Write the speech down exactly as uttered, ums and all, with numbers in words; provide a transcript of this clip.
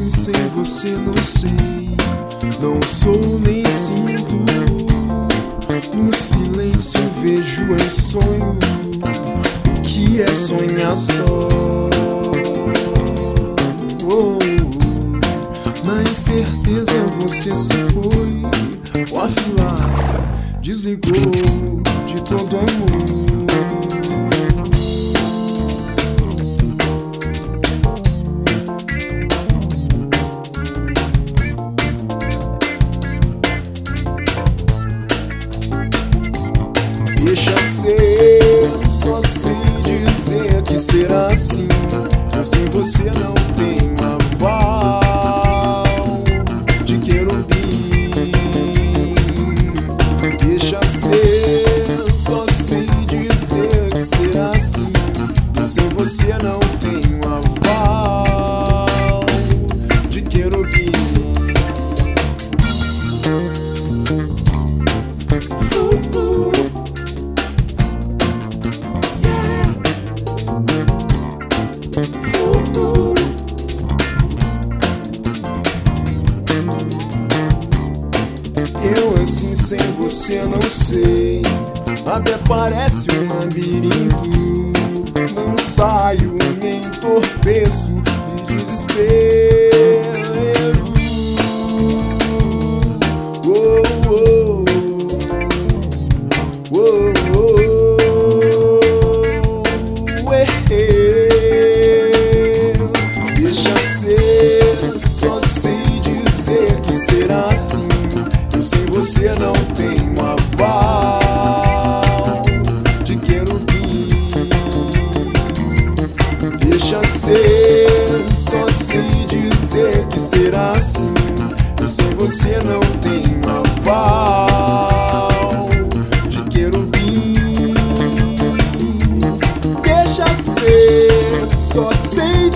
assim sem você, não sei, não sou nem sinto. No silêncio vejo em sonho o que é sonhar só. Oh, na incerteza você se foi, o offline desligou de todo amor. Deixa ser, só sei dizer que será assim. Eu sem você não tenho aval de querubim. Deixa ser, só sei dizer que será assim. Eu sem você não tenho aval de querubim. Eu assim sem você não sei, até parece um labirinto. Não saio, me entorpeço de desespero. Oh, oh, oh, oh, oh, eh. Deixa ser, só sei dizer que será assim. Sem você não tenho aval de querubim. Deixa ser, só sei dizer que será assim. Eu sem você não tenho aval de querubim. Deixa ser, só sei